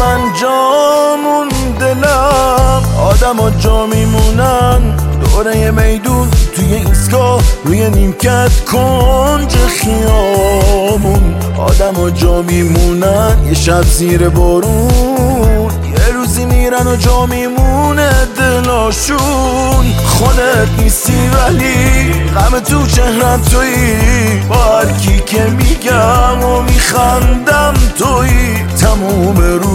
من جا موندلم، آدم ها جا میمونن دوره میدون توی ایستگاه روی نیمکت کنج خیامون. آدم ها جا میمونن یه شب زیر بارون، یه روزی میرن و جا میمونه دلاشون. خودت نیستی ولی غم تو چهرت تویی، با هر کی که میگم و میخندم تویی. تموم